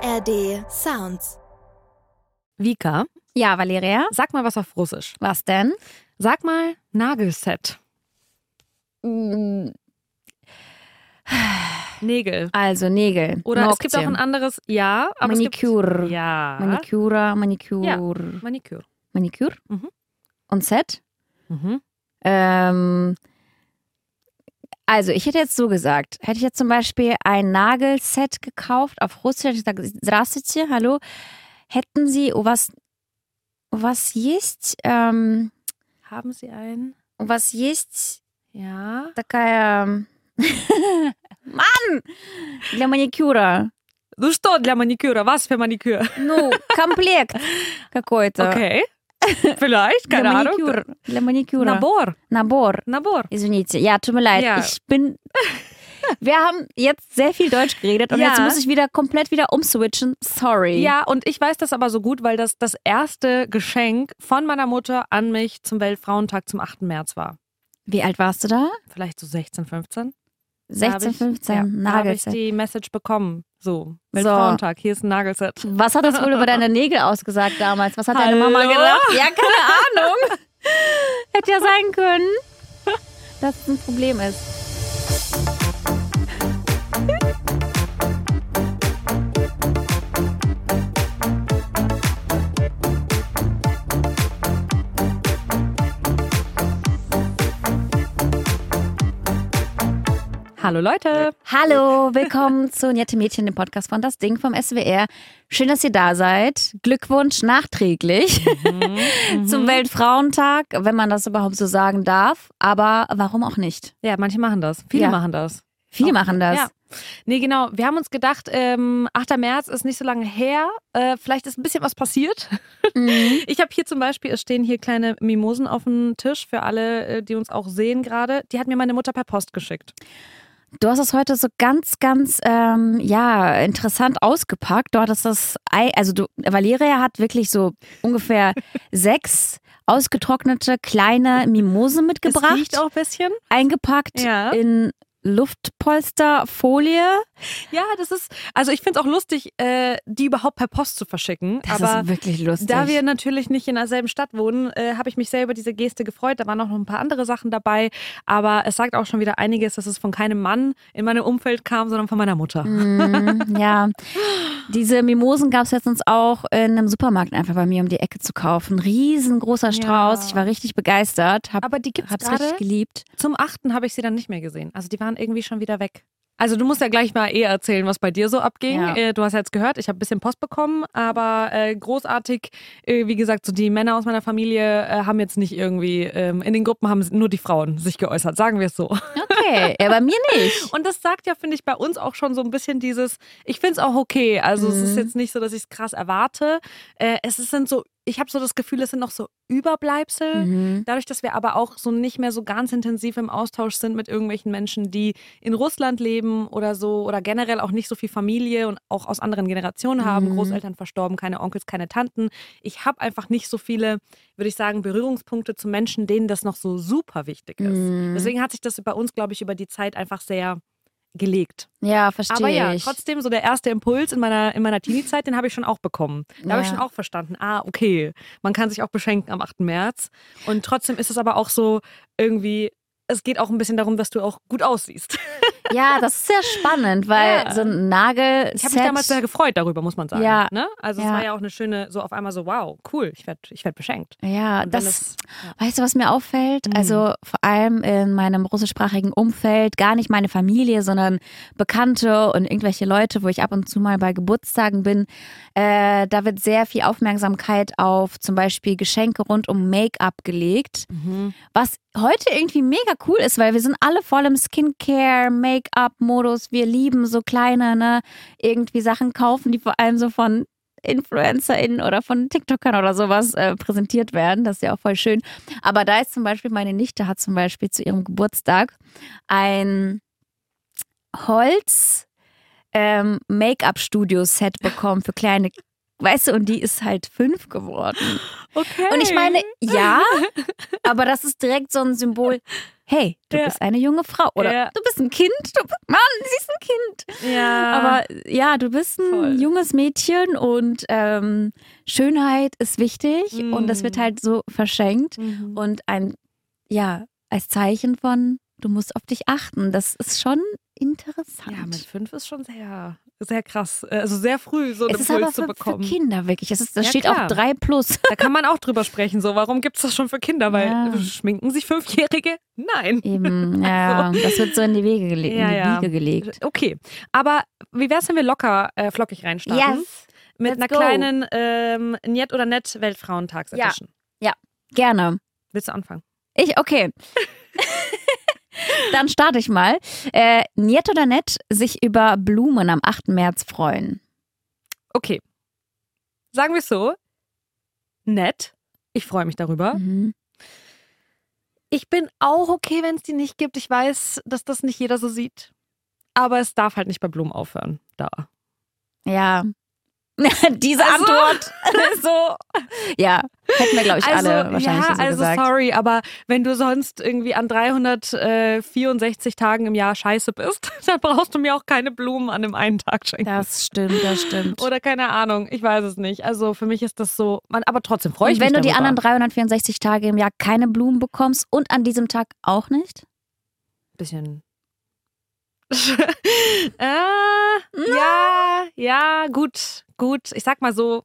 ARD Sounds. Vika, Ja, Valeria? sag mal was auf Russisch. Was denn? Sag mal Nagelset. Nägel. Also Nägel. Oder Nokte. es gibt auch ein anderes, ja, aber Manicure. es gibt... Ja. Manicura, Manicure. Ja, Manicure. Manicure? Mhm. Und Set? Mhm. Also ich hätte jetzt so gesagt, hätte ich jetzt zum Beispiel ein Nagelset gekauft auf Russisch, hätte ich gesagt, Здравствуйте, hallo, hätten Sie у вас есть, Haben Sie einen? у вас есть Ja. такая... Mann! Для маникюра. Ну что для маникюра? Was für Maniküre? Ну, комплект какой-то. Okay. Vielleicht, keine Ahnung. Для маникюра. Nabor. Nabor. Извините, ja, tut mir leid. Ja. Wir haben jetzt sehr viel Deutsch geredet und Ja. jetzt muss ich komplett wieder umswitchen. Sorry. Ja, und ich weiß das aber so gut, weil das erste Geschenk von meiner Mutter an mich zum Weltfrauentag zum 8. März war. Wie alt warst du da? Vielleicht so 16, 15. 16, 15, Da habe ich Nagelset. die Message bekommen. So, Weltfrauentag, hier ist ein Nagelset. Was hat das wohl über deine Nägel ausgesagt damals? Was hat deine Hallo? Mama gedacht? Ja, keine Ahnung. Hätte ja sein können, dass es ein Problem ist. Hallo Leute. Hallo, willkommen zu Nette Mädchen, dem Podcast von Das Ding vom SWR. Schön, dass ihr da seid. Glückwunsch nachträglich zum Weltfrauentag, wenn man das überhaupt so sagen darf. Aber warum auch nicht? Ja, manche machen das. Viele Ja. machen das. Viele machen das. Ja. Nee, genau. Wir haben uns gedacht, 8. März ist nicht so lange her. Vielleicht ist ein bisschen was passiert. Mhm. Ich habe hier zum Beispiel, es stehen hier kleine Mimosen auf dem Tisch für alle, die uns auch sehen gerade. Die hat mir meine Mutter per Post geschickt. Du hast es heute so ganz interessant ausgepackt. Du hattest Valeria hat wirklich so ungefähr 6 ausgetrocknete kleine Mimosen mitgebracht. Es riecht auch ein bisschen. Eingepackt Ja. in Luftpolsterfolie. Ja, also ich finde es auch lustig, die überhaupt per Post zu verschicken. Das aber ist wirklich lustig. da wir natürlich nicht in derselben Stadt wohnen, habe ich mich sehr über diese Geste gefreut. Da waren auch noch ein paar andere Sachen dabei. Aber es sagt auch schon wieder einiges, dass es von keinem Mann in meinem Umfeld kam, sondern von meiner Mutter. Ja, diese Mimosen gab es letztens auch in einem Supermarkt einfach bei mir um die Ecke zu kaufen. Riesengroßer Strauß. Ja. Ich war richtig begeistert. Aber die gibt's hab's gerade? richtig geliebt. Zum 8. habe ich sie dann nicht mehr gesehen. Also die waren irgendwie schon wieder weg. Also du musst ja gleich mal erzählen, was bei dir so abging. Ja. Du hast ja jetzt gehört, ich habe ein bisschen Post bekommen, aber großartig, wie gesagt, so die Männer aus meiner Familie haben jetzt nicht irgendwie, in den Gruppen haben nur die Frauen sich geäußert, sagen wir es so. Okay, ja, bei mir nicht. Und das sagt ja, finde ich, bei uns auch schon so ein bisschen dieses, ich finde es auch okay. Also es ist jetzt nicht so, dass ich es krass erwarte. Ich habe so das Gefühl, es sind noch so Überbleibsel. Dadurch, dass wir aber auch so nicht mehr so ganz intensiv im Austausch sind mit irgendwelchen Menschen, die in Russland leben oder so oder generell auch nicht so viel Familie und auch aus anderen Generationen haben, Großeltern verstorben, keine Onkels, keine Tanten. Ich habe einfach nicht so viele, würde ich sagen, Berührungspunkte zu Menschen, denen das noch so super wichtig ist. Deswegen hat sich das bei uns, glaube ich, über die Zeit einfach sehr gelegt. Ja, verstehe Aber ja, ich. trotzdem so der erste Impuls in meiner Teenie-Zeit, den habe ich schon auch bekommen. Da habe ich Ja. schon auch verstanden, okay, man kann sich auch beschenken am 8. März. Und trotzdem ist es aber auch so irgendwie, es geht auch ein bisschen darum, dass du auch gut aussiehst. Ja, das ist sehr spannend, weil Ja. so ein Nagelset... Ich habe mich damals sehr gefreut darüber, muss man sagen. Ja. Ne? Also es Ja. war ja auch eine schöne, so auf einmal so, wow, cool, ich werd beschenkt. Ja, Und dann weißt du, was mir auffällt? Also vor allem in meinem russischsprachigen Umfeld, gar nicht meine Familie, sondern Bekannte und irgendwelche Leute, wo ich ab und zu mal bei Geburtstagen bin, da wird sehr viel Aufmerksamkeit auf zum Beispiel Geschenke rund um Make-up gelegt, was heute irgendwie mega cool ist, weil wir sind alle voll im Skincare, Make-up-Modus, wir lieben so kleine, ne, irgendwie Sachen kaufen, die vor allem so von InfluencerInnen oder von TikTokern oder sowas präsentiert werden. Das ist ja auch voll schön. Aber da ist zum Beispiel, meine Nichte hat zum Beispiel zu ihrem Geburtstag ein Holz Make-up-Studio-Set bekommen für kleine, weißt du, und die ist halt 5 geworden. Okay. Und ich meine, ja, aber das ist direkt so ein Symbol. Hey, du Ja. bist eine junge Frau oder Ja. du bist ein Kind. Mann, sie ist ein Kind. Ja. Aber ja, du bist ein junges Mädchen und Schönheit ist wichtig und das wird halt so verschenkt und als Zeichen von, du musst auf dich achten. Das ist schon interessant. Ja, mit 5 ist schon sehr, sehr krass. Also sehr früh so einen Impuls zu bekommen. Für Kinder wirklich. Das steht auch 3+. Da kann man auch drüber sprechen. So, warum gibt es das schon für Kinder? Weil schminken sich 5-Jährige? Nein. Eben, ja. So. Das wird so in die Wiege gelegt. Okay, aber wie wär's, wenn wir locker flockig reinstarten? Yes. Mit einer kleinen Njet oder Nett Weltfrauentags-Edition. Ja, gerne. Willst du anfangen? Okay. Dann starte ich mal. Njet oder nett, sich über Blumen am 8. März freuen? Okay. Sagen wir es so. Nett. Ich freue mich darüber. Ich bin auch okay, wenn es die nicht gibt. Ich weiß, dass das nicht jeder so sieht. Aber es darf halt nicht bei Blumen aufhören. Da. Ja. Diese Antwort so. Ja, hätten wir, glaube ich, alle wahrscheinlich so gesagt. Sorry, aber wenn du sonst irgendwie an 364 Tagen im Jahr scheiße bist, dann brauchst du mir auch keine Blumen an dem einen Tag schenken. Das stimmt. Oder keine Ahnung, ich weiß es nicht. Also für mich ist das so, aber trotzdem freue ich mich wenn du darüber. die anderen 364 Tage im Jahr keine Blumen bekommst und an diesem Tag auch nicht? Bisschen... gut. Ich sag mal so.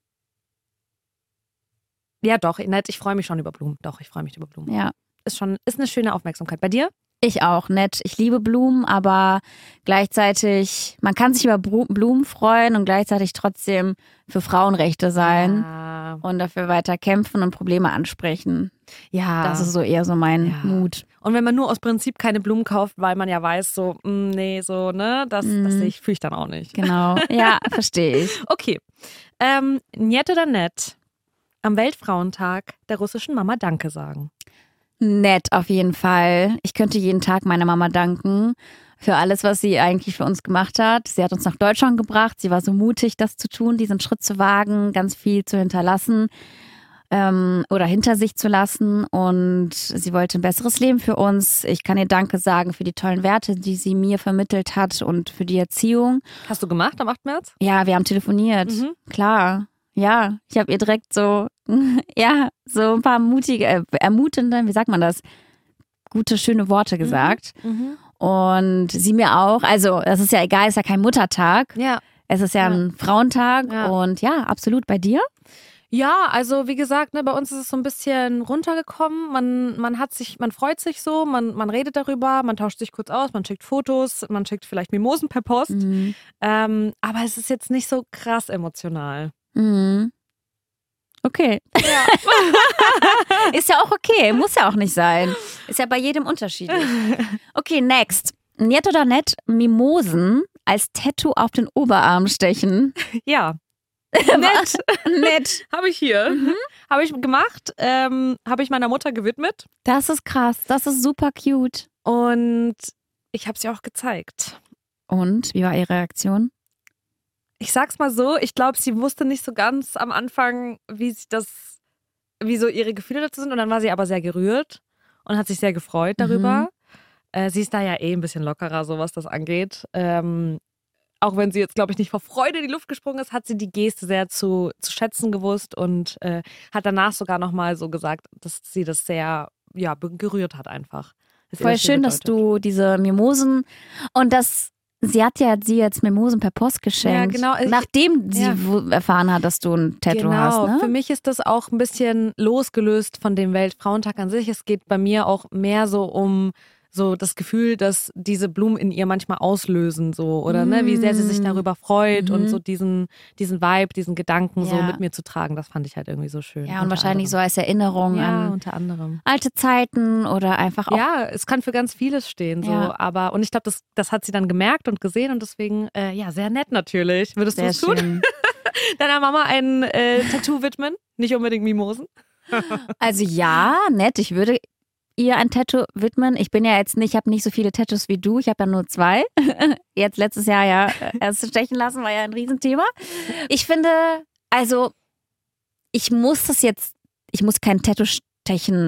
Ja, doch, nett. Ich freue mich schon über Blumen. Doch, ich freue mich über Blumen. Ja. Ist eine schöne Aufmerksamkeit. Bei dir? Ich auch, nett. Ich liebe Blumen, aber gleichzeitig, man kann sich über Blumen freuen und gleichzeitig trotzdem für Frauenrechte sein und dafür weiter kämpfen und Probleme ansprechen. Ja. Das ist so eher so mein Mut. Und wenn man nur aus Prinzip keine Blumen kauft, weil man ja weiß, so, nee, so, ne, das fühle ich dann auch nicht. Genau, ja, verstehe ich. Okay. Njet oder nett? Am Weltfrauentag der russischen Mama Danke sagen. Nett, auf jeden Fall. Ich könnte jeden Tag meiner Mama danken für alles, was sie eigentlich für uns gemacht hat. Sie hat uns nach Deutschland gebracht. Sie war so mutig, das zu tun, diesen Schritt zu wagen, ganz viel zu hinterlassen oder hinter sich zu lassen. Und sie wollte ein besseres Leben für uns. Ich kann ihr Danke sagen für die tollen Werte, die sie mir vermittelt hat und für die Erziehung. Hast du gemacht am 8. März? Ja, wir haben telefoniert. Klar. Ja, ich habe ihr direkt so ein paar ermutende, wie sagt man das, gute, schöne Worte gesagt. Und sie mir auch. Also, das ist ja egal, ist ja kein Muttertag. Ja. Es ist ja ein Frauentag und ja, absolut. Bei dir? Ja, also wie gesagt, ne, bei uns ist es so ein bisschen runtergekommen. Man freut sich so, man redet darüber, man tauscht sich kurz aus, man schickt Fotos, man schickt vielleicht Mimosen per Post. Aber es ist jetzt nicht so krass emotional. Okay. Ja. Ist ja auch okay, muss ja auch nicht sein. Ist ja bei jedem unterschiedlich. Okay, next. Nett oder nett, Mimosen als Tattoo auf den Oberarm stechen? Ja. Nett. Habe ich hier. Habe ich gemacht. Habe ich meiner Mutter gewidmet. Das ist krass. Das ist super cute. Und ich habe sie auch gezeigt. Und wie war ihre Reaktion? Ich sag's mal so, ich glaube, sie wusste nicht so ganz am Anfang, wie so ihre Gefühle dazu sind. Und dann war sie aber sehr gerührt und hat sich sehr gefreut darüber. Sie ist da ja ein bisschen lockerer, so was das angeht. Auch wenn sie jetzt, glaube ich, nicht vor Freude in die Luft gesprungen ist, hat sie die Geste sehr zu schätzen gewusst und hat danach sogar nochmal so gesagt, dass sie das sehr gerührt hat einfach. Voll schön, dass du diese Mimosen und sie hat sie jetzt Mimosen per Post geschenkt, genau. Nachdem sie erfahren hat, dass du ein Tattoo hast. Ne? Für mich ist das auch ein bisschen losgelöst von dem Weltfrauentag an sich. Es geht bei mir auch mehr so um so das Gefühl, dass diese Blumen in ihr manchmal auslösen, so, oder ne, wie sehr sie sich darüber freut und so diesen Vibe, diesen Gedanken so mit mir zu tragen, das fand ich halt irgendwie so schön. Ja, und wahrscheinlich so als Erinnerung an unter anderem alte Zeiten oder einfach auch. Ja, es kann für ganz vieles stehen, so, aber, und ich glaube, das hat sie dann gemerkt und gesehen und deswegen, sehr nett natürlich. Würdest du es tun? Deiner Mama ein Tattoo widmen? Nicht unbedingt Mimosen? Also ja, nett. Ich würde ihr ein Tattoo widmen. Ich habe nicht so viele Tattoos wie du. Ich habe ja nur 2. Jetzt letztes Jahr erst stechen lassen, war ja ein Riesenthema. Ich finde, also ich muss kein Tattoo stechen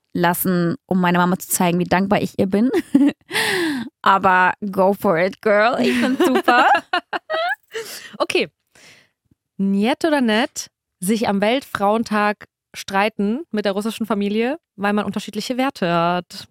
lassen, um meiner Mama zu zeigen, wie dankbar ich ihr bin. Aber go for it, girl. Ich find's super. Okay. Nett oder nett, sich am Weltfrauentag streiten mit der russischen Familie, weil man unterschiedliche Werte hat?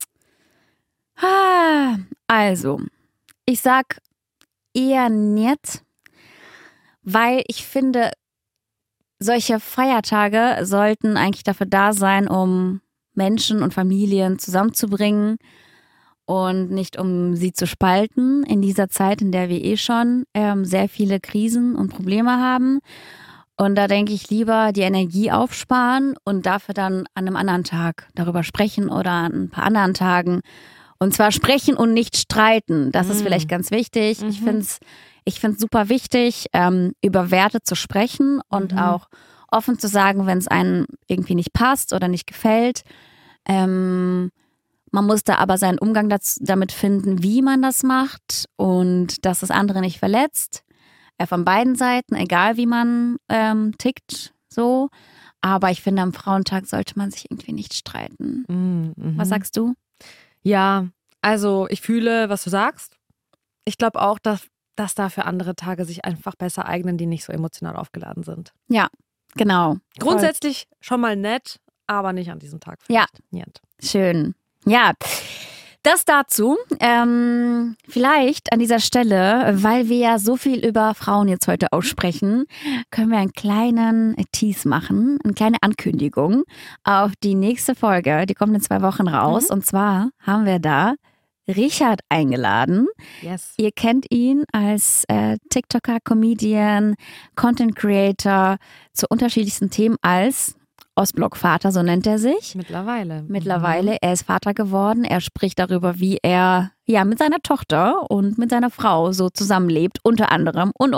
Also, ich sag eher nett, weil ich finde, solche Feiertage sollten eigentlich dafür da sein, um Menschen und Familien zusammenzubringen und nicht um sie zu spalten in dieser Zeit, in der wir schon sehr viele Krisen und Probleme haben. Und da denke ich lieber die Energie aufsparen und dafür dann an einem anderen Tag darüber sprechen oder an ein paar anderen Tagen. Und zwar sprechen und nicht streiten. Das ist vielleicht ganz wichtig. Ich finde es super wichtig, über Werte zu sprechen und auch offen zu sagen, wenn es einem irgendwie nicht passt oder nicht gefällt. Man muss da aber seinen Umgang damit finden, wie man das macht und dass das andere nicht verletzt. Von beiden Seiten, egal wie man tickt, so. Aber ich finde, am Frauentag sollte man sich irgendwie nicht streiten. Was sagst du? Ja, also ich fühle, was du sagst. Ich glaube auch, dass da für andere Tage sich einfach besser eignen, die nicht so emotional aufgeladen sind. Ja, genau. Grundsätzlich schon mal nett, aber nicht an diesem Tag. Ja, Niet. Schön. Ja, das dazu. Vielleicht an dieser Stelle, weil wir ja so viel über Frauen jetzt heute aussprechen, können wir einen kleinen Tease machen, eine kleine Ankündigung auf die nächste Folge. Die kommt in 2 Wochen raus. Und zwar haben wir da Richard eingeladen. Yes. Ihr kennt ihn als TikToker, Comedian, Content Creator zu unterschiedlichsten Themen als Ostblock-Vater, so nennt er sich. Mittlerweile. Er ist Vater geworden. Er spricht darüber, wie er mit seiner Tochter und mit seiner Frau so zusammenlebt, unter anderem. Und.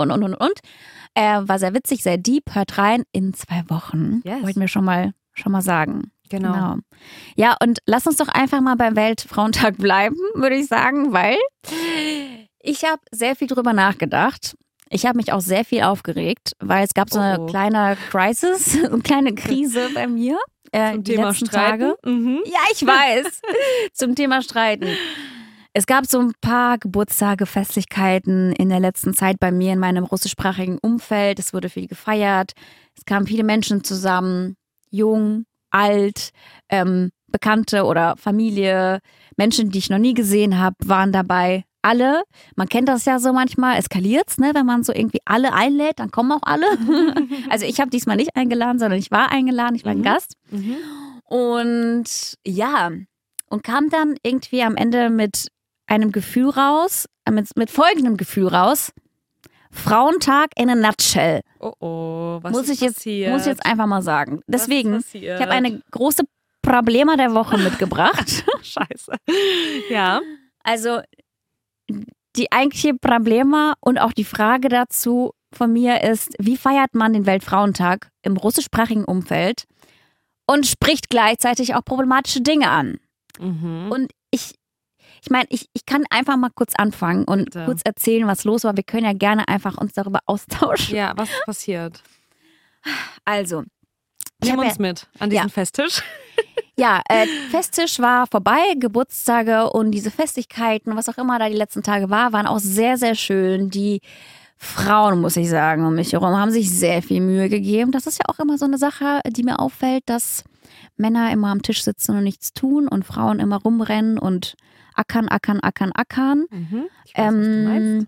War sehr witzig, sehr deep. Hört rein in 2 Wochen. Yes. Wollten wir schon mal sagen. Genau. Ja, und lass uns doch einfach mal beim Weltfrauentag bleiben, würde ich sagen, weil ich habe sehr viel drüber nachgedacht. Ich habe mich auch sehr viel aufgeregt, weil es gab so eine kleine Crisis, eine kleine Krise bei mir. Zum die Thema letzten Streiten? Tage. Ja, ich weiß. Zum Thema Streiten. Es gab so ein paar Geburtstage, Festlichkeiten in der letzten Zeit bei mir in meinem russischsprachigen Umfeld. Es wurde viel gefeiert. Es kamen viele Menschen zusammen, jung, alt, Bekannte oder Familie, Menschen, die ich noch nie gesehen habe, waren dabei. Alle, man kennt das ja so manchmal, eskaliert's, ne? Wenn man so irgendwie alle einlädt, dann kommen auch alle. Also ich habe diesmal nicht eingeladen, sondern ich war eingeladen, ich war ein Gast. Und ja, und kam dann irgendwie am Ende mit einem Gefühl raus, mit folgendem Gefühl raus. Frauentag in a nutshell. Was ist passiert? Muss ich jetzt einfach mal sagen. Deswegen, ich habe eine große Problema der Woche mitgebracht. Scheiße. Ja. Also die eigentliche Problema und auch die Frage dazu von mir ist, wie feiert man den Weltfrauentag im russischsprachigen Umfeld und spricht gleichzeitig auch problematische Dinge an. Und ich meine, ich kann einfach mal kurz anfangen und kurz erzählen, was los war. Wir können ja gerne einfach uns darüber austauschen. Ja, was ist passiert? Also. Nimm uns mit an diesen Festtisch. Ja, Festtisch war vorbei, Geburtstage und diese Festlichkeiten, was auch immer da die letzten Tage war, waren auch sehr, sehr schön. Die Frauen, muss ich sagen, um mich herum haben sich sehr viel Mühe gegeben. Das ist ja auch immer so eine Sache, die mir auffällt, dass Männer immer am Tisch sitzen und nichts tun und Frauen immer rumrennen und ackern. Ich weiß, was du meinst.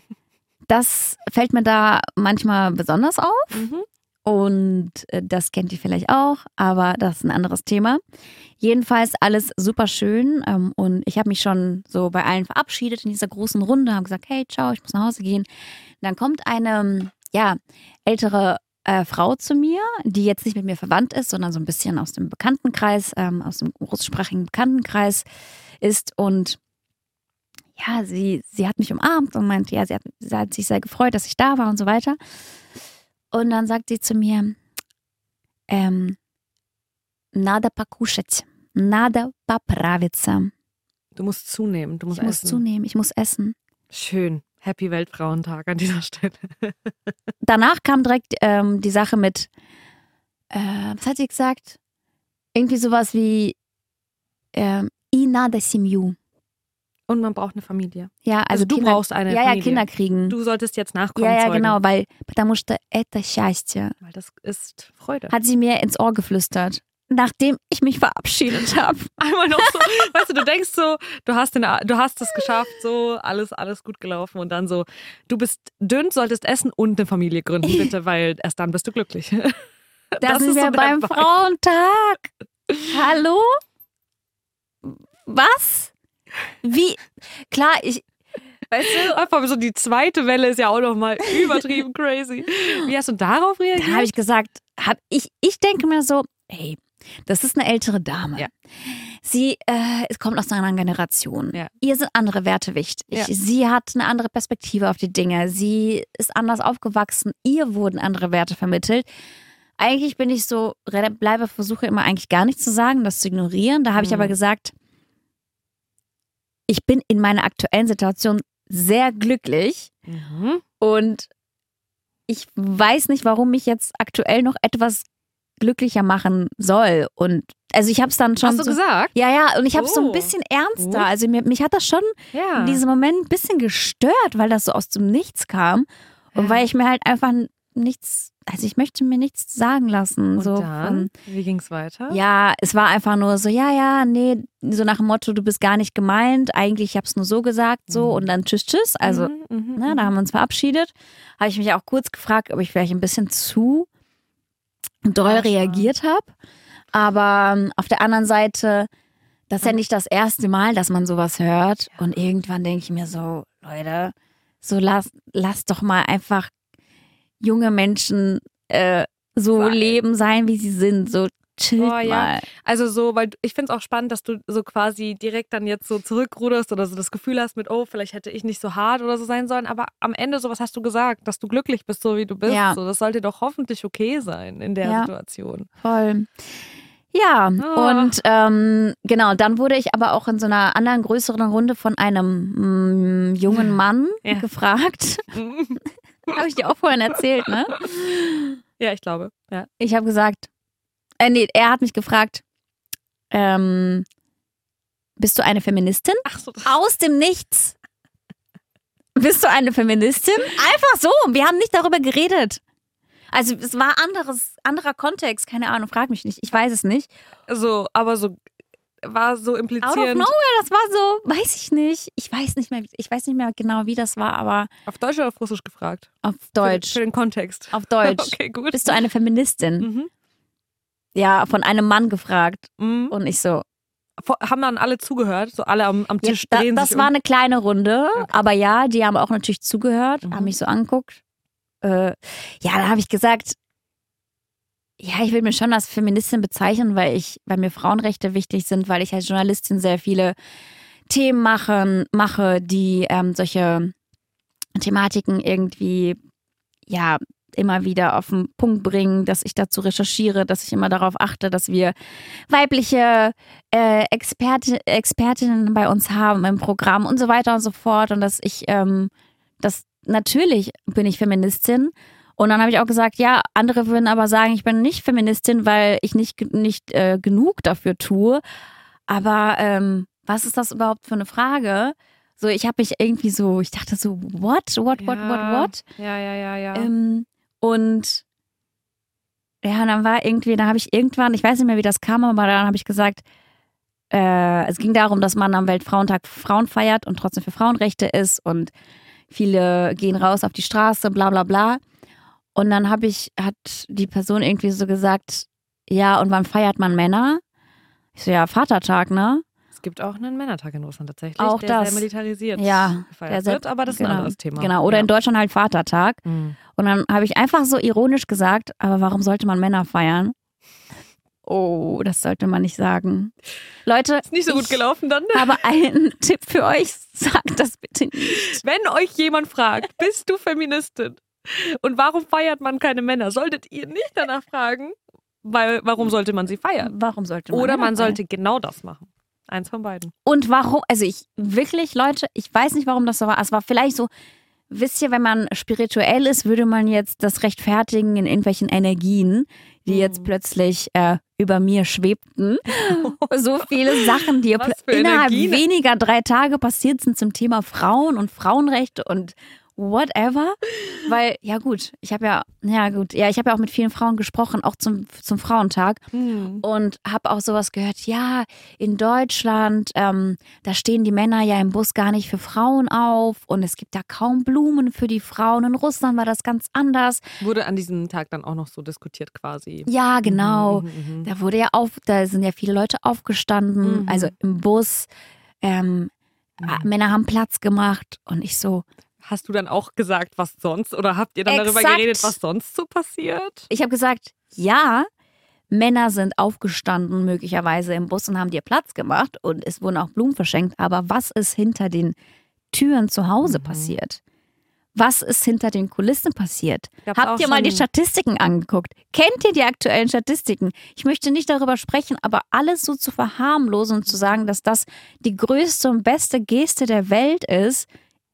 Das fällt mir da manchmal besonders auf. Und das kennt ihr vielleicht auch, aber das ist ein anderes Thema. Jedenfalls alles super schön und ich habe mich schon so bei allen verabschiedet in dieser großen Runde, habe gesagt, hey, ciao, ich muss nach Hause gehen. Und dann kommt eine ältere Frau zu mir, die jetzt nicht mit mir verwandt ist, sondern so ein bisschen aus dem Bekanntenkreis, aus dem russischsprachigen Bekanntenkreis ist und ja, sie hat mich umarmt und meint, ja, sie hat sich sehr gefreut, dass ich da war und so weiter. Und dann sagt sie zu mir, надо покушать, надо поправиться. Du musst zunehmen, ich muss zunehmen, ich muss essen. Schön. Happy Weltfrauentag an dieser Stelle. Danach kam direkt die Sache mit, was hat sie gesagt? Irgendwie sowas wie, И надо семью. Und man braucht eine Familie. Ja, also du brauchst eine Familie. Ja, Kinder kriegen. Du solltest jetzt Nachkommen Ja, zeugen. genau, weil потому что это счастье. Weil das ist Freude. Hat sie mir ins Ohr geflüstert, nachdem ich mich verabschiedet habe. Einmal noch so, weißt du denkst so, du hast es geschafft, so, alles gut gelaufen und dann so, du bist dünn, solltest essen und eine Familie gründen, bitte, weil erst dann bist du glücklich. Da sind wir beim Frauentag. Hallo? Was? Wie? Klar, weißt du, einfach so die zweite Welle ist ja auch noch mal übertrieben crazy. Wie hast du darauf reagiert? Da habe ich gesagt, ich denke mir so, hey, das ist eine ältere Dame. Ja. Sie kommt aus einer anderen Generation. Ja. Ihr sind andere Werte wichtig. Ja. Sie hat eine andere Perspektive auf die Dinge. Sie ist anders aufgewachsen. Ihr wurden andere Werte vermittelt. Eigentlich bin ich so, versuche immer eigentlich gar nichts zu sagen, das zu ignorieren. Da habe ich aber gesagt, ich bin in meiner aktuellen Situation sehr glücklich und ich weiß nicht, warum mich jetzt aktuell noch etwas glücklicher machen soll. Und also ich habe es dann schon. Hast du gesagt? Ja, und ich habe es so ein bisschen ernster. Also mich hat das schon in diesem Moment ein bisschen gestört, weil das so aus dem Nichts kam und weil ich mir halt einfach nichts, also ich möchte mir nichts sagen lassen. Und so dann? Wie ging es weiter? Ja, es war einfach nur so, nee, so nach dem Motto, du bist gar nicht gemeint, eigentlich, ich habe es nur so gesagt, so und dann tschüss. Also, da haben wir uns verabschiedet. Habe ich mich auch kurz gefragt, ob ich vielleicht ein bisschen zu doll reagiert habe. Aber auf der anderen Seite, das ist ja nicht das erste Mal, dass man sowas hört. Und irgendwann denke ich mir so, Leute, so lass doch mal einfach junge Menschen leben sein, wie sie sind, so chillt mal. Also so, weil ich finde es auch spannend, dass du so quasi direkt dann jetzt so zurückruderst oder so das Gefühl hast mit, vielleicht hätte ich nicht so hart oder so sein sollen, aber am Ende so, was hast du gesagt, dass du glücklich bist, so wie du bist. So, das sollte doch hoffentlich okay sein in der Situation. Voll. Ja, und genau, dann wurde ich aber auch in so einer anderen größeren Runde von einem jungen Mann gefragt. Habe ich dir auch vorhin erzählt, ne? Ja, ich glaube. Ja. Ich habe gesagt, er hat mich gefragt, bist du eine Feministin? Ach so. Aus dem Nichts. Bist du eine Feministin? Einfach so. Wir haben nicht darüber geredet. Also es war anderer Kontext, keine Ahnung, frag mich nicht. Ich weiß es nicht. So, aber so war so implizierend. Out of nowhere, das war so, weiß ich nicht. Ich weiß nicht mehr genau, wie das war, aber. Auf Deutsch oder auf Russisch gefragt? Auf Deutsch. Für den Kontext. Auf Deutsch. Okay, gut. Bist du eine Feministin? Ja, von einem Mann gefragt. Und ich so. Haben dann alle zugehört? So alle am Tisch drehen sich Das war eine kleine Runde, aber ja, die haben auch natürlich zugehört, haben mich so angeguckt. Da habe ich gesagt, ja, ich will mich schon als Feministin bezeichnen, weil mir Frauenrechte wichtig sind, weil ich als Journalistin sehr viele Themen mache, die solche Thematiken irgendwie immer wieder auf den Punkt bringen, dass ich dazu recherchiere, dass ich immer darauf achte, dass wir weibliche Expertinnen bei uns haben im Programm und so weiter und so fort und dass ich natürlich bin ich Feministin. Und dann habe ich auch gesagt, ja, andere würden aber sagen, ich bin nicht Feministin, weil ich nicht genug dafür tue. Aber was ist das überhaupt für eine Frage? So, ich habe mich irgendwie so, ich dachte so, what? Ja. Und dann war irgendwie, da habe ich irgendwann, ich weiß nicht mehr, wie das kam, aber dann habe ich gesagt, es ging darum, dass man am Weltfrauentag Frauen feiert und trotzdem für Frauenrechte ist und viele gehen raus auf die Straße, bla bla bla. Und dann hat die Person irgendwie so gesagt, ja, und wann feiert man Männer? Ich so, ja, Vatertag, ne? Es gibt auch einen Männertag in Russland tatsächlich, auch der das. sehr militarisiert gefeiert wird, wird, aber das ist ein anderes Thema. Genau, oder in Deutschland halt Vatertag. Und dann habe ich einfach so ironisch gesagt, aber warum sollte man Männer feiern? Oh, das sollte man nicht sagen. Leute, ist nicht so gut gelaufen dann. Ich habe einen Tipp für euch, sagt das bitte nicht. Wenn euch jemand fragt, bist du Feministin? Und warum feiert man keine Männer? Solltet ihr nicht danach fragen, weil warum sollte man sie feiern? Warum sollte man Oder man sollte genau das machen. Eins von beiden. Und warum, also Leute, ich weiß nicht, warum das so war. Es war vielleicht so, wisst ihr, wenn man spirituell ist, würde man jetzt das rechtfertigen in irgendwelchen Energien, die jetzt plötzlich über mir schwebten. So viele Sachen, die innerhalb weniger 3 Tage passiert sind zum Thema Frauen und Frauenrechte und whatever. Weil, ich habe ja auch mit vielen Frauen gesprochen, auch zum Frauentag und habe auch sowas gehört, ja, in Deutschland, da stehen die Männer ja im Bus gar nicht für Frauen auf und es gibt da kaum Blumen für die Frauen. In Russland war das ganz anders. Wurde an diesem Tag dann auch noch so diskutiert quasi. Ja, genau. Da sind ja viele Leute aufgestanden, also im Bus. Männer haben Platz gemacht und ich so, hast du dann auch gesagt, was sonst? Oder habt ihr dann darüber geredet, was sonst so passiert? Ich habe gesagt, ja, Männer sind aufgestanden möglicherweise im Bus und haben dir Platz gemacht und es wurden auch Blumen verschenkt. Aber was ist hinter den Türen zu Hause passiert? Was ist hinter den Kulissen passiert? Habt ihr mal die Statistiken angeguckt? Kennt ihr die aktuellen Statistiken? Ich möchte nicht darüber sprechen, aber alles so zu verharmlosen und zu sagen, dass das die größte und beste Geste der Welt ist,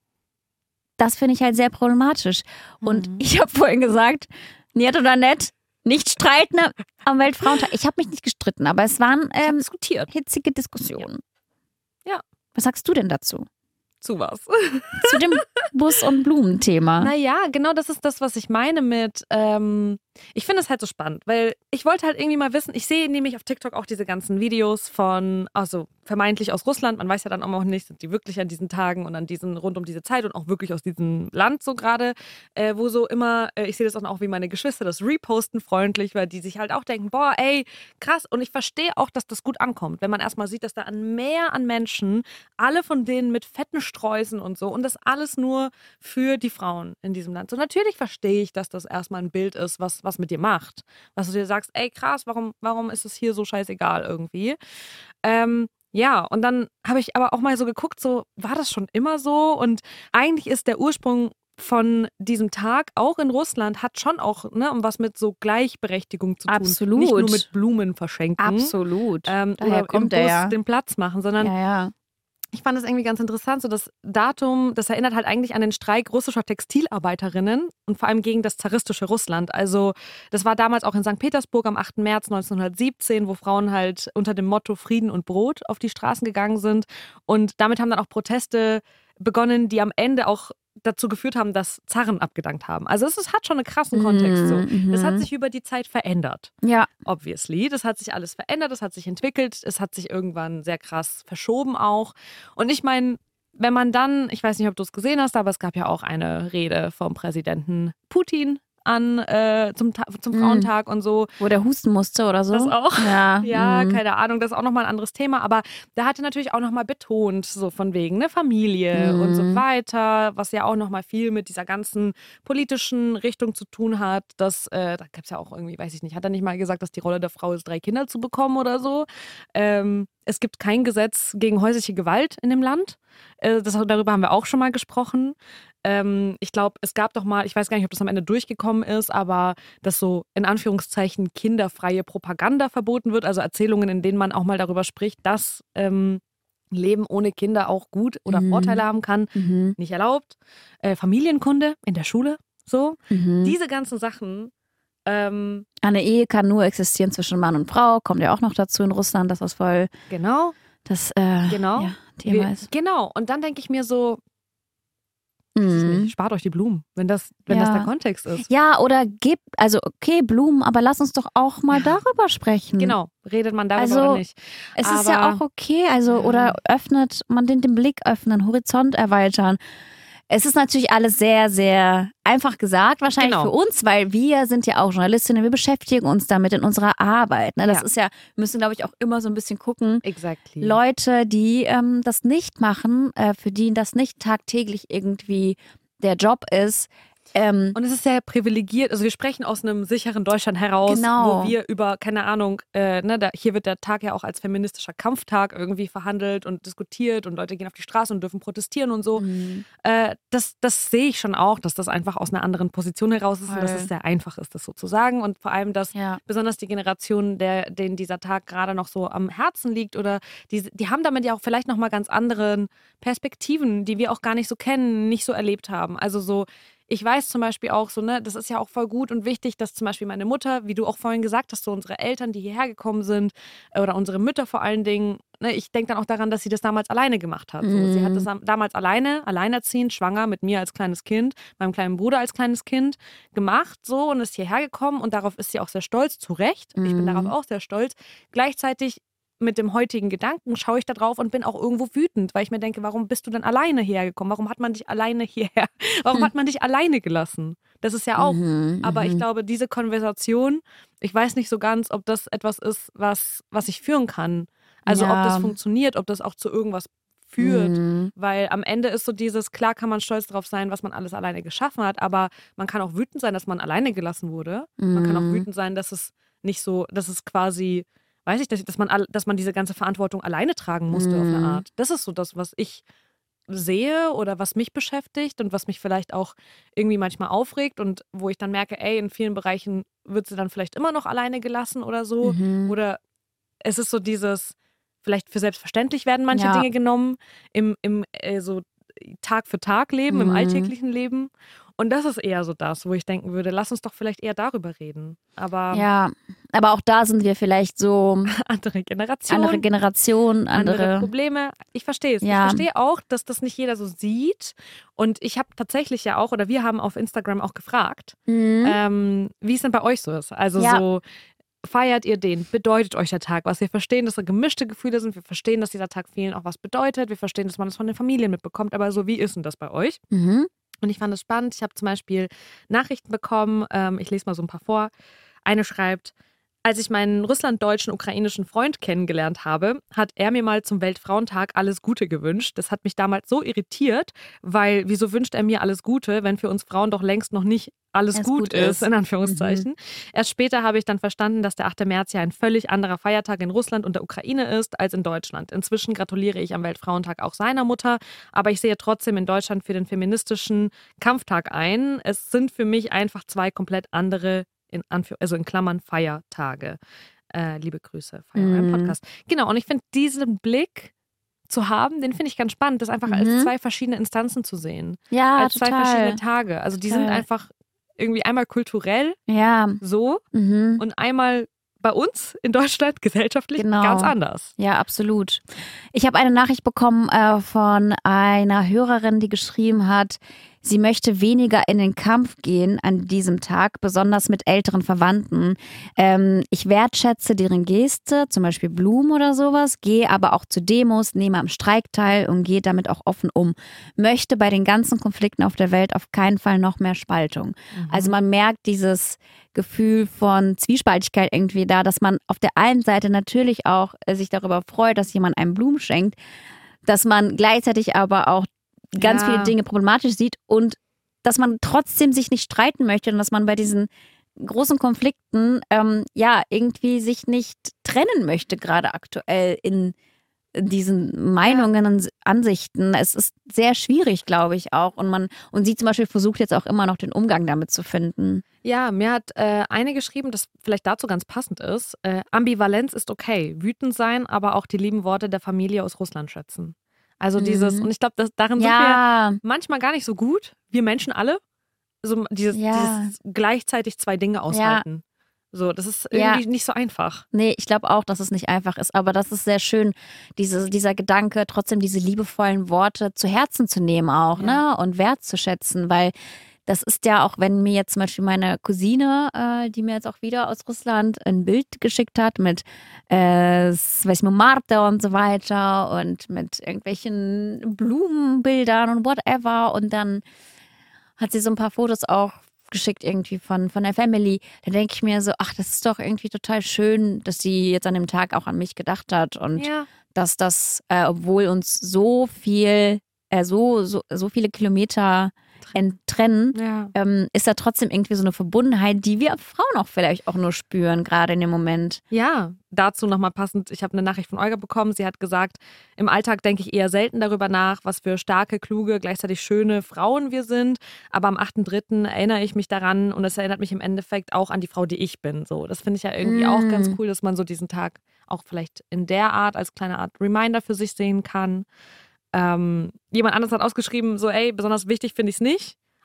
das finde ich halt sehr problematisch. Und ich habe vorhin gesagt, nett oder nett, nicht streiten am Weltfrauentag. Ich habe mich nicht gestritten, aber es waren hitzige Diskussionen. Ja. Was sagst du denn dazu? Zu was? Zu dem Bus- und Blumenthema. Naja, genau das ist das, was ich meine mit, ich finde es halt so spannend, weil ich wollte halt irgendwie mal wissen, ich sehe nämlich auf TikTok auch diese ganzen Videos von, also vermeintlich aus Russland, man weiß ja dann auch noch nicht, sind die wirklich an diesen Tagen und rund um diese Zeit und auch wirklich aus diesem Land so gerade, wo so immer, ich sehe das auch wie meine Geschwister das reposten freundlich, weil die sich halt auch denken, boah, ey, krass, und ich verstehe auch, dass das gut ankommt, wenn man erstmal sieht, dass da mehr an Menschen, alle von denen mit fetten Sträußen und so und das alles nur für die Frauen in diesem Land. So natürlich verstehe ich, dass das erstmal ein Bild ist, was mit dir macht, was du dir sagst, ey krass, warum ist es hier so scheißegal irgendwie? Ja, und dann habe ich aber auch mal so geguckt, so war das schon immer so? Und eigentlich ist der Ursprung von diesem Tag auch in Russland hat schon auch was mit so Gleichberechtigung zu tun. Absolut. Nicht nur mit Blumen verschenken. Absolut. Oder kommt im Bus den Platz machen, sondern ich fand das irgendwie ganz interessant, so das Datum, das erinnert halt eigentlich an den Streik russischer Textilarbeiterinnen und vor allem gegen das zaristische Russland. Also das war damals auch in St. Petersburg am 8. März 1917, wo Frauen halt unter dem Motto Frieden und Brot auf die Straßen gegangen sind. Und damit haben dann auch Proteste begonnen, die am Ende auch dazu geführt haben, dass Zaren abgedankt haben. Also es hat schon einen krassen Kontext so. Das hat sich über die Zeit verändert. Ja. Obviously. Das hat sich alles verändert, das hat sich entwickelt, es hat sich irgendwann sehr krass verschoben auch. Und ich meine, wenn man dann, ich weiß nicht, ob du es gesehen hast, aber es gab ja auch eine Rede vom Präsidenten Putin zum Frauentag und so. Wo der husten musste oder so. Das auch. Ja, keine Ahnung, das ist auch nochmal ein anderes Thema. Aber da hat er natürlich auch nochmal betont, so von wegen ne Familie und so weiter, was ja auch nochmal viel mit dieser ganzen politischen Richtung zu tun hat. Da gab es ja auch irgendwie, weiß ich nicht, hat er nicht mal gesagt, dass die Rolle der Frau ist, 3 Kinder zu bekommen oder so. Es gibt kein Gesetz gegen häusliche Gewalt in dem Land. Darüber haben wir auch schon mal gesprochen. Ich glaube, es gab doch mal, ich weiß gar nicht, ob das am Ende durchgekommen ist, aber dass so in Anführungszeichen kinderfreie Propaganda verboten wird, also Erzählungen, in denen man auch mal darüber spricht, dass Leben ohne Kinder auch gut oder Vorteile haben kann, nicht erlaubt. Familienkunde in der Schule, so. Diese ganzen Sachen. Eine Ehe kann nur existieren zwischen Mann und Frau, kommt ja auch noch dazu in Russland, dass das voll das Thema ist. Genau, und dann denke ich mir so, spart euch die Blumen, wenn das der Kontext ist. Ja, oder okay, Blumen, aber lass uns doch auch mal darüber sprechen. Genau, redet man darüber oder nicht. Es ist ja auch okay, oder öffnet man den Blick öffnen, Horizont erweitern. Es ist natürlich alles sehr, sehr einfach gesagt, wahrscheinlich für uns, weil wir sind ja auch Journalistinnen, wir beschäftigen uns damit in unserer Arbeit. Ne? Das ist ja, wir müssen, glaube ich, auch immer so ein bisschen gucken. Exactly. Leute, die das nicht machen, für die das nicht tagtäglich irgendwie der Job ist. Und es ist sehr privilegiert, also wir sprechen aus einem sicheren Deutschland heraus, wo wir über, keine Ahnung, hier wird der Tag ja auch als feministischer Kampftag irgendwie verhandelt und diskutiert und Leute gehen auf die Straße und dürfen protestieren und so. Das sehe ich schon auch, dass das einfach aus einer anderen Position heraus ist und dass es sehr einfach ist, das so zu sagen und vor allem, dass besonders die Generation, denen dieser Tag gerade noch so am Herzen liegt oder die haben damit ja auch vielleicht nochmal ganz anderen Perspektiven, die wir auch gar nicht so kennen, nicht so erlebt haben. Also so ich weiß zum Beispiel auch so, ne, das ist ja auch voll gut und wichtig, dass zum Beispiel meine Mutter, wie du auch vorhin gesagt hast, so unsere Eltern, die hierher gekommen sind, oder unsere Mütter vor allen Dingen, ne, ich denke dann auch daran, dass sie das damals alleine gemacht hat. So. Sie hat das damals alleinerziehend, schwanger mit mir als kleines Kind, meinem kleinen Bruder als kleines Kind gemacht so und ist hierher gekommen und darauf ist sie auch sehr stolz, zu Recht. Ich bin darauf auch sehr stolz. Gleichzeitig mit dem heutigen Gedanken schaue ich da drauf und bin auch irgendwo wütend, weil ich mir denke, warum bist du denn alleine hierher gekommen? Warum hat man dich alleine hierher? Warum hat man dich alleine gelassen? Das ist ja auch, aber ich glaube, diese Konversation, ich weiß nicht so ganz, ob das etwas ist, was ich führen kann. Also ob das funktioniert, ob das auch zu irgendwas führt, weil am Ende ist so dieses, klar kann man stolz drauf sein, was man alles alleine geschaffen hat, aber man kann auch wütend sein, dass man alleine gelassen wurde. Man kann auch wütend sein, dass es nicht so, dass es quasi, weiß ich, dass man diese ganze Verantwortung alleine tragen musste auf eine Art. Das ist so das, was ich sehe oder was mich beschäftigt und was mich vielleicht auch irgendwie manchmal aufregt und wo ich dann merke, ey, in vielen Bereichen wird sie dann vielleicht immer noch alleine gelassen oder so. Oder es ist so dieses, vielleicht für selbstverständlich werden manche Dinge genommen im so Tag für Tag Leben, im alltäglichen Leben. Und das ist eher so das, wo ich denken würde, lass uns doch vielleicht eher darüber reden. Aber aber auch da sind wir vielleicht so andere Generation, andere Probleme. Ich verstehe es. Ja. Ich verstehe auch, dass das nicht jeder so sieht. Und ich habe tatsächlich ja auch, oder wir haben auf Instagram auch gefragt, wie es denn bei euch so ist. Also so, feiert ihr den? Bedeutet euch der Tag was? Wir verstehen, dass da gemischte Gefühle sind. Wir verstehen, dass dieser Tag vielen auch was bedeutet. Wir verstehen, dass man das von den Familien mitbekommt. Aber so, wie ist denn das bei euch? Und ich fand es spannend. Ich habe zum Beispiel Nachrichten bekommen. Ich lese mal so ein paar vor. Eine schreibt: Als ich meinen russlanddeutschen ukrainischen Freund kennengelernt habe, hat er mir mal zum Weltfrauentag alles Gute gewünscht. Das hat mich damals so irritiert, weil wieso wünscht er mir alles Gute, wenn für uns Frauen doch längst noch nicht alles gut ist, in Anführungszeichen. Erst später habe ich dann verstanden, dass der 8. März ja ein völlig anderer Feiertag in Russland und der Ukraine ist als in Deutschland. Inzwischen gratuliere ich am Weltfrauentag auch seiner Mutter, aber ich sehe trotzdem in Deutschland für den feministischen Kampftag ein. Es sind für mich einfach zwei komplett andere also in Klammern Feiertage. Liebe Grüße, Feier euren Podcast. Genau, und ich finde diesen Blick zu haben, den finde ich ganz spannend, das einfach als zwei verschiedene Instanzen zu sehen. Ja, als total. zwei verschiedene Tage. Also die sind einfach irgendwie einmal kulturell so und einmal bei uns in Deutschland gesellschaftlich ganz anders. Ja, absolut. Ich habe eine Nachricht bekommen von einer Hörerin, die geschrieben hat, sie möchte weniger in den Kampf gehen an diesem Tag, besonders mit älteren Verwandten. Ich wertschätze deren Geste, zum Beispiel Blumen oder sowas, gehe aber auch zu Demos, nehme am Streik teil und gehe damit auch offen um. Möchte bei den ganzen Konflikten auf der Welt auf keinen Fall noch mehr Spaltung. Also man merkt dieses Gefühl von Zwiespaltigkeit irgendwie da, dass man auf der einen Seite natürlich auch sich darüber freut, dass jemand einem Blumen schenkt, dass man gleichzeitig aber auch ganz viele Dinge problematisch sieht und dass man trotzdem sich nicht streiten möchte und dass man bei diesen großen Konflikten irgendwie sich nicht trennen möchte, gerade aktuell in diesen Meinungen und Ansichten. Es ist sehr schwierig, glaube ich auch. Und sie zum Beispiel versucht jetzt auch immer noch den Umgang damit zu finden. Ja, mir hat eine geschrieben, das vielleicht dazu ganz passend ist. Ambivalenz ist okay. Wütend sein, aber auch die lieben Worte der Familie aus Russland schätzen. Also dieses, und ich glaube, darin sind wir manchmal gar nicht so gut, wir Menschen alle, so dieses gleichzeitig zwei Dinge aushalten. So, das ist irgendwie nicht so einfach. Nee, ich glaube auch, dass es nicht einfach ist, aber das ist sehr schön, dieser Gedanke, trotzdem diese liebevollen Worte zu Herzen zu nehmen auch, ne, und wertzuschätzen, weil das ist ja auch, wenn mir jetzt zum Beispiel meine Cousine, die mir jetzt auch wieder aus Russland ein Bild geschickt hat mit, weiß ich, Marte und so weiter und mit irgendwelchen Blumenbildern und whatever und dann hat sie so ein paar Fotos auch geschickt irgendwie von der Family. Da denke ich mir so, ach, das ist doch irgendwie total schön, dass sie jetzt an dem Tag auch an mich gedacht hat und dass das, obwohl uns so viel, so viele Kilometer trennen, ist da trotzdem irgendwie so eine Verbundenheit, die wir Frauen auch vielleicht auch nur spüren, gerade in dem Moment. Ja, dazu nochmal passend, ich habe eine Nachricht von Olga bekommen, sie hat gesagt, im Alltag denke ich eher selten darüber nach, was für starke, kluge, gleichzeitig schöne Frauen wir sind, aber am 8.3. erinnere ich mich daran und es erinnert mich im Endeffekt auch an die Frau, die ich bin. So, das finde ich ja irgendwie auch ganz cool, dass man so diesen Tag auch vielleicht in der Art als kleine Art Reminder für sich sehen kann. Jemand anderes hat ausgeschrieben, so besonders wichtig finde ich es nicht,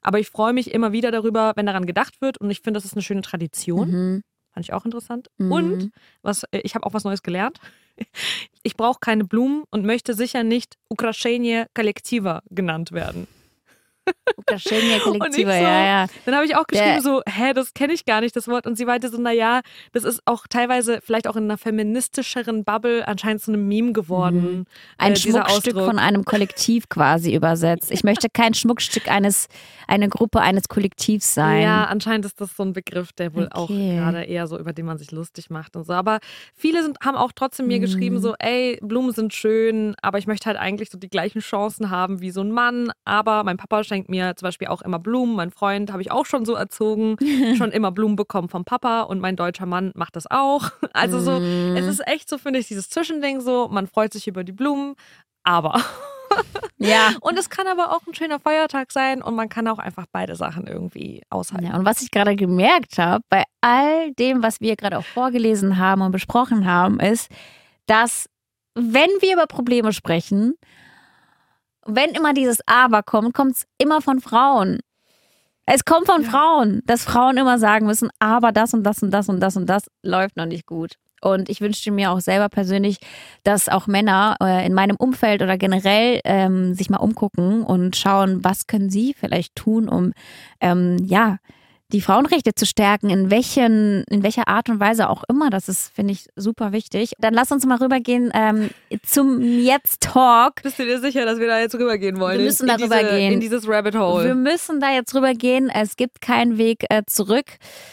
Aber ich freue mich immer wieder darüber, wenn daran gedacht wird. Und ich finde, das ist eine schöne Tradition. Fand ich auch interessant. Und ich habe auch was Neues gelernt. Ich brauche keine Blumen und möchte sicher nicht Ukraszenie Kollektiva genannt werden. Ukraszenie Kollektiva, so, ja. Dann habe ich auch geschrieben das kenne ich gar nicht, das Wort. Und sie meinte so, naja, das ist auch teilweise vielleicht auch in einer feministischeren Bubble anscheinend zu einem Meme geworden. Ein Schmuckstück von einem Kollektiv quasi übersetzt. Ich möchte kein Schmuckstück eine Gruppe eines Kollektivs sein. Ja, anscheinend ist das so ein Begriff, der wohl auch gerade eher so, über den man sich lustig macht und so. Aber viele haben auch trotzdem mir geschrieben so, ey, Blumen sind schön, aber ich möchte halt eigentlich so die gleichen Chancen haben wie so ein Mann. Aber mein Papa schenkt mir zum Beispiel auch immer Blumen. Mein Freund habe ich auch schon so erzogen, schon immer Blumen bekommen vom Papa und mein deutscher Mann macht das auch. Also so, es ist echt so, finde ich, dieses Zwischending so, man freut sich über die Blumen, aber ja. Und es kann aber auch ein schöner Feiertag sein und man kann auch einfach beide Sachen irgendwie aushalten. Ja, und was ich gerade gemerkt habe, bei all dem, was wir gerade auch vorgelesen haben und besprochen haben, ist, dass wenn wir über Probleme sprechen, wenn immer dieses Aber kommt, kommt es immer von Frauen. Es kommt von Frauen, dass Frauen immer sagen müssen, aber das und das und das und das und das läuft noch nicht gut. Und ich wünschte mir auch selber persönlich, dass auch Männer in meinem Umfeld oder generell sich mal umgucken und schauen, was können sie vielleicht tun, um die Frauenrechte zu stärken, in welcher Art und Weise auch immer. Das ist, finde ich, super wichtig. Dann lass uns mal rübergehen zum Jetzt-Talk. Bist du dir sicher, dass wir da jetzt rübergehen wollen? Wir müssen da rübergehen. In dieses Rabbit Hole. Wir müssen da jetzt rübergehen. Es gibt keinen Weg zurück,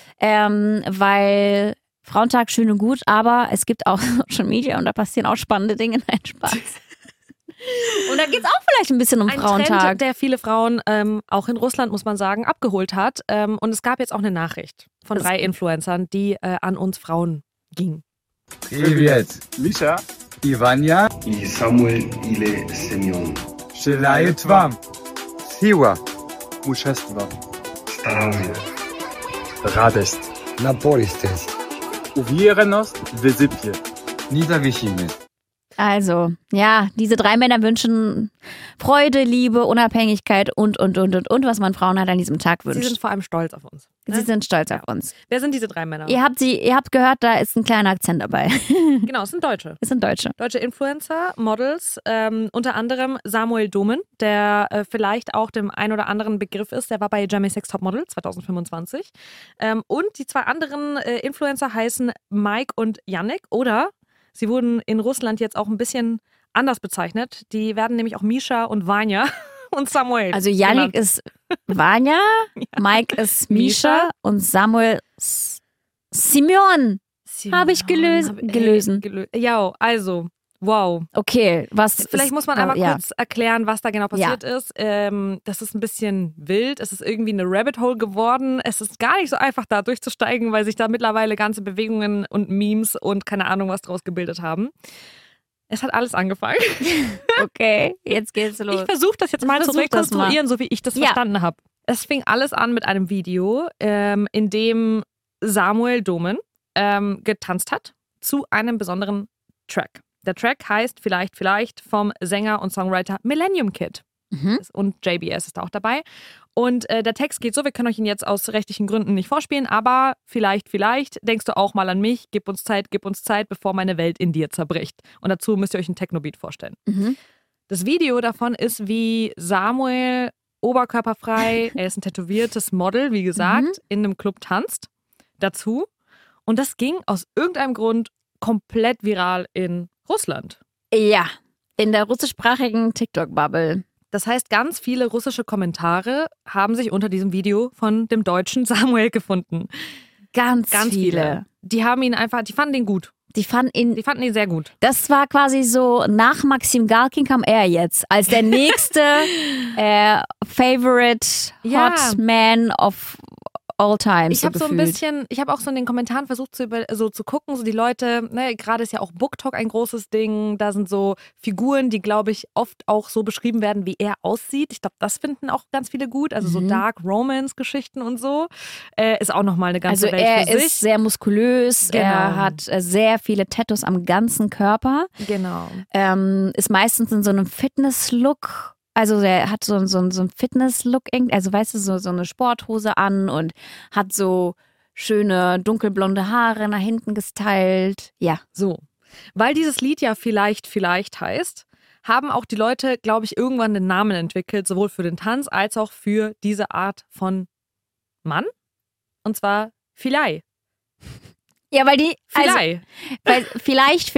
weil Frauentag schön und gut, aber es gibt auch Social Media und da passieren auch spannende Dinge. Nein, Spaß. Und da geht es auch vielleicht ein bisschen um Frauentag. Trend, der viele Frauen, auch in Russland, muss man sagen, abgeholt hat. Und es gab jetzt auch eine Nachricht von 3 Influencern, die an uns Frauen ging. Привет. Misha. Иваня. И Samuel или Семен. Желают вам сила, мужества, Здоровья. Радость. напористость, Уверенность в себе. независимость. Also, ja, diese 3 Männer wünschen Freude, Liebe, Unabhängigkeit und, was man Frauen halt an diesem Tag wünscht. Sie sind vor allem stolz auf uns. Sie sind stolz auf uns. Wer sind diese 3 Männer? Ihr habt gehört, da ist ein kleiner Akzent dabei. Genau, es sind Deutsche. Es sind Deutsche. Deutsche Influencer, Models, unter anderem Samuel Domen, der vielleicht auch dem ein oder anderen Begriff ist. Der war bei Germany's Next Topmodel 2025. Und die 2 anderen Influencer heißen Mike und Yannick oder sie wurden in Russland jetzt auch ein bisschen anders bezeichnet. Die werden nämlich auch Misha und Vanya und Samuel. Also Yannick ist Vanya, Mike ist Misha und Samuel Simeon. Habe ich gelöst. Ja, also, wow. Okay, Vielleicht muss man einmal kurz erklären, was da genau passiert ist. Das ist ein bisschen wild. Es ist irgendwie eine Rabbit Hole geworden. Es ist gar nicht so einfach, da durchzusteigen, weil sich da mittlerweile ganze Bewegungen und Memes und keine Ahnung was draus gebildet haben. Es hat alles angefangen. Okay, jetzt geht's los. Ich versuche das jetzt mal zu rekonstruieren, so wie ich das verstanden habe. Es fing alles an mit einem Video, in dem Samuel Domen getanzt hat zu einem besonderen Track. Der Track heißt Vielleicht vom Sänger und Songwriter Millennium Kid. Und JBS ist auch dabei. Und der Text geht so, wir können euch ihn jetzt aus rechtlichen Gründen nicht vorspielen, aber vielleicht denkst du auch mal an mich, gib uns Zeit, bevor meine Welt in dir zerbricht. Und dazu müsst ihr euch einen Techno-Beat vorstellen. Das Video davon ist, wie Samuel oberkörperfrei, er ist ein tätowiertes Model, wie gesagt, in einem Club tanzt dazu. Und das ging aus irgendeinem Grund komplett viral in Russland. Ja, in der russischsprachigen TikTok-Bubble. Das heißt, ganz viele russische Kommentare haben sich unter diesem Video von dem deutschen Samuel gefunden. Ganz viele. Die fanden ihn gut. Die fanden ihn sehr gut. Das war quasi so, nach Maxim Galkin kam er jetzt als der nächste Favorite Hot Man of all time. Ich habe auch so in den Kommentaren versucht zu gucken, so die Leute, ne, gerade ist ja auch BookTok ein großes Ding, da sind so Figuren, die, glaube ich, oft auch so beschrieben werden, wie er aussieht. Ich glaube, das finden auch ganz viele gut, also so Dark Romance-Geschichten und so. Ist auch nochmal eine ganze Welt für sich. Er ist sehr muskulös, genau. Er hat sehr viele Tattoos am ganzen Körper. Genau. Ist meistens in so einem Fitness-Look Also der hat so ein Fitness-Look, also weißt du, so eine Sporthose an und hat so schöne dunkelblonde Haare nach hinten gestylt. Ja. So. Weil dieses Lied ja vielleicht heißt, haben auch die Leute, glaube ich, irgendwann den Namen entwickelt, sowohl für den Tanz als auch für diese Art von Mann. Und zwar Filai. Ja, weil die, Filai. weil vielleicht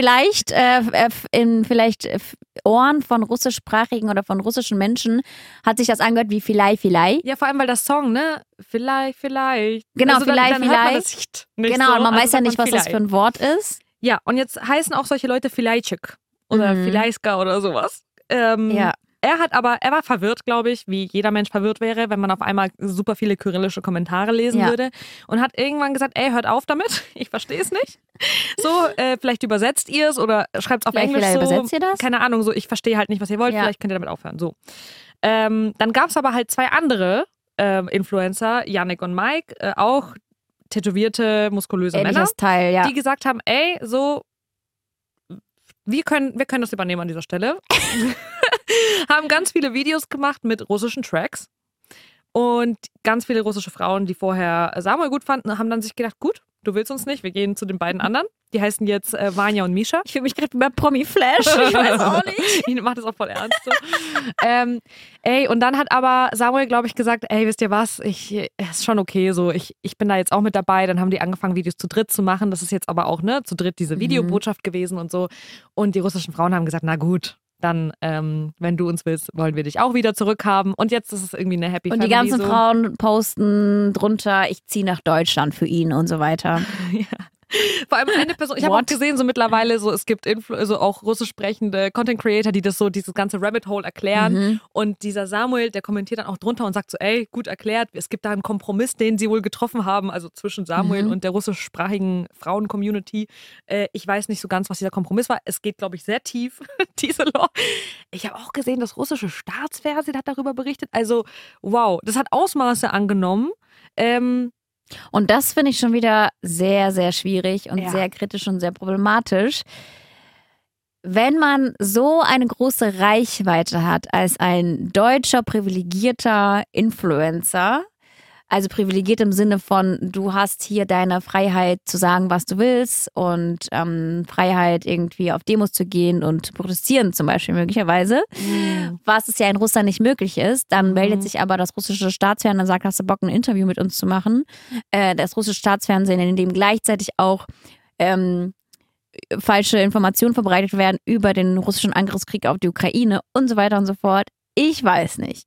in Ohren von russischsprachigen oder von russischen Menschen hat sich das angehört wie Filai. Ja, vor allem, weil das Song, ne? Vielleicht. Genau, also dann hört man das nicht genau, so, und man also weiß ja sagt nicht, man was das Filai. für ein Wort ist. Ja, und jetzt heißen auch solche Leute Filajczyk oder Filajska oder sowas. Ja. Er war verwirrt, glaube ich, wie jeder Mensch verwirrt wäre, wenn man auf einmal super viele kyrillische Kommentare lesen würde. Und hat irgendwann gesagt, ey, hört auf damit, ich verstehe es nicht. So, vielleicht übersetzt ihr es oder schreibt es auf Englisch so. Übersetzt ihr das? Keine Ahnung, so, ich verstehe halt nicht, was ihr wollt, vielleicht könnt ihr damit aufhören. So. Dann gab es aber halt 2 andere Influencer, Yannick und Mike, auch tätowierte, muskulöse Männer, Ähnliches Teil, ja. die gesagt haben, ey, so, wir können das übernehmen an dieser Stelle. Haben ganz viele Videos gemacht mit russischen Tracks und ganz viele russische Frauen, die vorher Samuel gut fanden, haben dann sich gedacht, gut, du willst uns nicht, wir gehen zu den beiden anderen. Die heißen jetzt Vanya und Misha. Ich fühle mich gerade über Promi-Flash, ich weiß auch nicht. Ich mache das auch voll ernst. So. Und dann hat aber Samuel, glaube ich, gesagt, ey, wisst ihr was, es ist schon okay, so, ich bin da jetzt auch mit dabei. Dann haben die angefangen, Videos zu dritt zu machen. Das ist jetzt aber auch, ne, zu dritt diese Videobotschaft gewesen und so. Und die russischen Frauen haben gesagt, na gut, dann, wenn du uns willst, wollen wir dich auch wieder zurückhaben. Und jetzt ist es irgendwie eine Happy Family. Und die ganzen so. Frauen posten drunter, ich ziehe nach Deutschland für ihn und so weiter. Ja. Vor allem eine Person, ich habe auch gesehen, so mittlerweile, so es gibt so auch russisch sprechende Content Creator, die das so, dieses ganze Rabbit Hole erklären. Und dieser Samuel, der kommentiert dann auch drunter und sagt so, ey, gut erklärt, es gibt da einen Kompromiss, den sie wohl getroffen haben, also zwischen Samuel und der russischsprachigen Frauen-Community. Ich weiß nicht so ganz, was dieser Kompromiss war. Es geht, glaube ich, sehr tief, diese Law. Ich habe auch gesehen, das russische Staatsfernsehen hat darüber berichtet. Also, wow, das hat Ausmaße angenommen. Und das finde ich schon wieder sehr, sehr schwierig und sehr kritisch und sehr problematisch. Wenn man so eine große Reichweite hat als ein deutscher privilegierter Influencer, also privilegiert im Sinne von, du hast hier deine Freiheit zu sagen, was du willst und Freiheit irgendwie auf Demos zu gehen und zu protestieren zum Beispiel möglicherweise, was es ja in Russland nicht möglich ist. Dann meldet sich aber das russische Staatsfernsehen und sagt, hast du Bock, ein Interview mit uns zu machen? Das russische Staatsfernsehen, in dem gleichzeitig auch falsche Informationen verbreitet werden über den russischen Angriffskrieg auf die Ukraine und so weiter und so fort. Ich weiß nicht,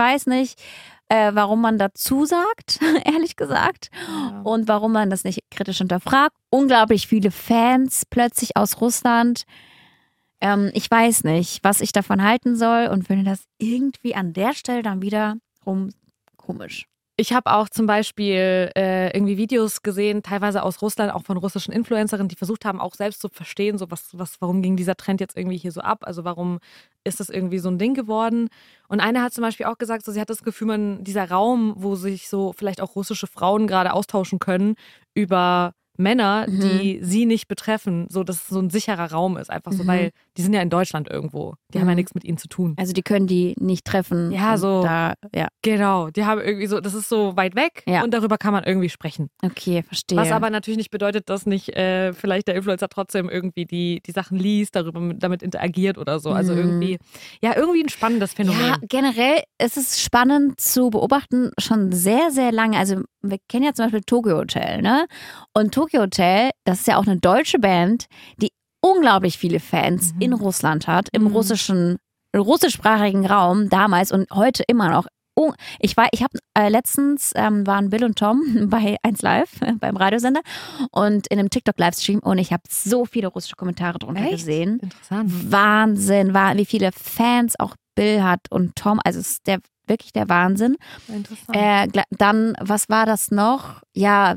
warum man dazu sagt, ehrlich gesagt, und warum man das nicht kritisch hinterfragt. Unglaublich viele Fans plötzlich aus Russland. Ich weiß nicht, was ich davon halten soll und finde das irgendwie an der Stelle dann wiederum komisch. Ich habe auch zum Beispiel irgendwie Videos gesehen, teilweise aus Russland, auch von russischen Influencerinnen, die versucht haben, auch selbst zu verstehen, so warum ging dieser Trend jetzt irgendwie hier so ab? Also warum ist das irgendwie so ein Ding geworden? Und eine hat zum Beispiel auch gesagt, so, sie hat das Gefühl, dieser Raum, wo sich so vielleicht auch russische Frauen gerade austauschen können über Männer, die sie nicht betreffen, so dass es so ein sicherer Raum ist, einfach so, weil die sind ja in Deutschland irgendwo. Die haben ja nichts mit ihnen zu tun. Also die können die nicht treffen. Ja, so. Genau, die haben irgendwie so, das ist so weit weg und darüber kann man irgendwie sprechen. Okay, verstehe. Was aber natürlich nicht bedeutet, dass nicht vielleicht der Influencer trotzdem irgendwie die Sachen liest, damit interagiert oder so. Also irgendwie ein spannendes Phänomen. Ja, generell ist es spannend zu beobachten, schon sehr, sehr lange. Also wir kennen ja zum Beispiel Tokyo Hotel, ne? Und Tokyo Hotel, das ist ja auch eine deutsche Band, die unglaublich viele Fans in Russland hat, im russischsprachigen Raum damals und heute immer noch. Ich habe letztens waren Bill und Tom bei 1 Live beim Radiosender und in einem TikTok-Livestream und ich habe so viele russische Kommentare drunter gesehen. Interessant. Wahnsinn, wie viele Fans auch Bill hat und Tom, also es ist wirklich der Wahnsinn. Interessant. Dann, was war das noch? Ja,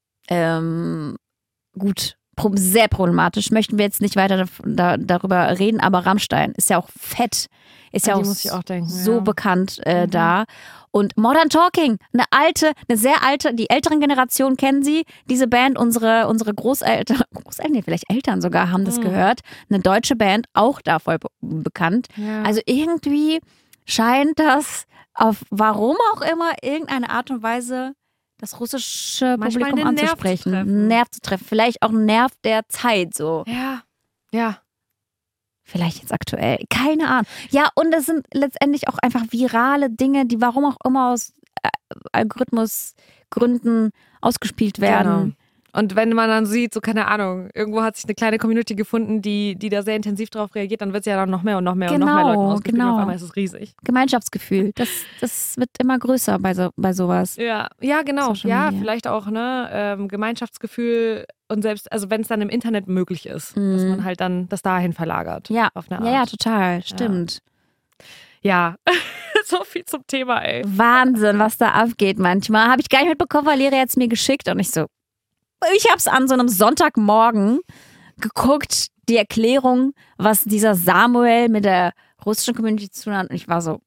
gut, sehr problematisch. Möchten wir jetzt nicht weiter darüber reden, aber Rammstein ist ja auch fett. Ist ja auch, muss ich auch denken, so bekannt da. Und Modern Talking, eine sehr alte, die älteren Generationen kennen sie. Diese Band, unsere Großeltern, nee, vielleicht Eltern sogar haben das gehört. Eine deutsche Band, auch da voll bekannt. Ja. Also irgendwie scheint das auf warum auch immer irgendeine Art und Weise das russische Manchmal Publikum einen Nerv anzusprechen. zu treffen. Einen Nerv zu treffen. Vielleicht auch einen Nerv der Zeit so. Ja. Vielleicht jetzt aktuell. Keine Ahnung. Ja, und das sind letztendlich auch einfach virale Dinge, die warum auch immer aus Algorithmusgründen ausgespielt werden. Genau. Und wenn man dann sieht, so keine Ahnung, irgendwo hat sich eine kleine Community gefunden, die da sehr intensiv drauf reagiert, dann wird es ja dann noch mehr und noch mehr und noch mehr Leuten ausgespielt. Und auf einmal ist es riesig. Gemeinschaftsgefühl, das wird immer größer bei sowas. Ja, genau. Social Ja, Media. vielleicht auch Gemeinschaftsgefühl und selbst, also wenn es dann im Internet möglich ist, dass man halt dann das dahin verlagert. Ja, auf eine Art. ja, total, stimmt. Ja, so viel zum Thema, ey. Wahnsinn, was da abgeht manchmal. Habe ich gar nicht mitbekommen, weil Lehrer jetzt mir geschickt und ich so, ich habe es an so einem Sonntagmorgen geguckt, die Erklärung, was dieser Samuel mit der russischen Community zu tun hat. Und ich war so,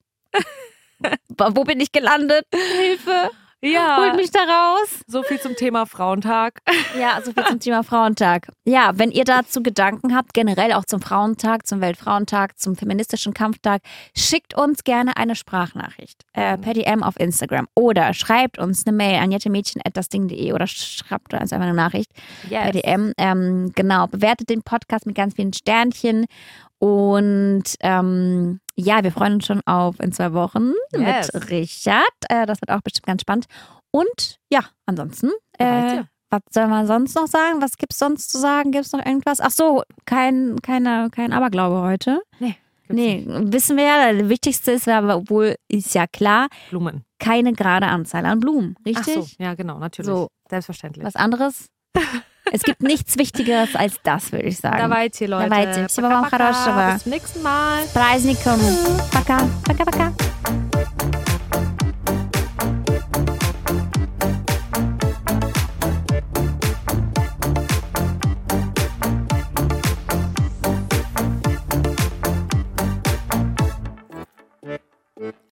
wo bin ich gelandet? Hilfe, Ja, holt mich da raus. so viel zum Thema Frauentag. Ja, so viel zum Thema Frauentag. Ja, wenn ihr dazu Gedanken habt, generell auch zum Frauentag, zum Weltfrauentag, zum feministischen Kampftag, schickt uns gerne eine Sprachnachricht per DM auf Instagram oder schreibt uns eine Mail an jettemädchen@dasding.de oder schreibt uns einfach eine Nachricht per DM. Genau, bewertet den Podcast mit ganz vielen Sternchen und ja, wir freuen uns schon auf in 2 Wochen Yes. mit Richard. Das wird auch bestimmt ganz spannend. Und ja, ansonsten, was soll man sonst noch sagen? Was gibt's sonst zu sagen? Gibt's noch irgendwas? Ach so, kein Aberglaube heute. Nee, wissen wir ja. Das Wichtigste ist aber wohl, ist ja klar, Blumen. keine gerade Anzahl an Blumen. Richtig? Ach so, ja genau, natürlich. So. Selbstverständlich. Was anderes? Es gibt nichts Wichtigeres als das, würde ich sagen. Давайте, Leute. Давайте. Всего вам хорошего. Bis zum nächsten Mal. Праздником. Пока. Пока-пока.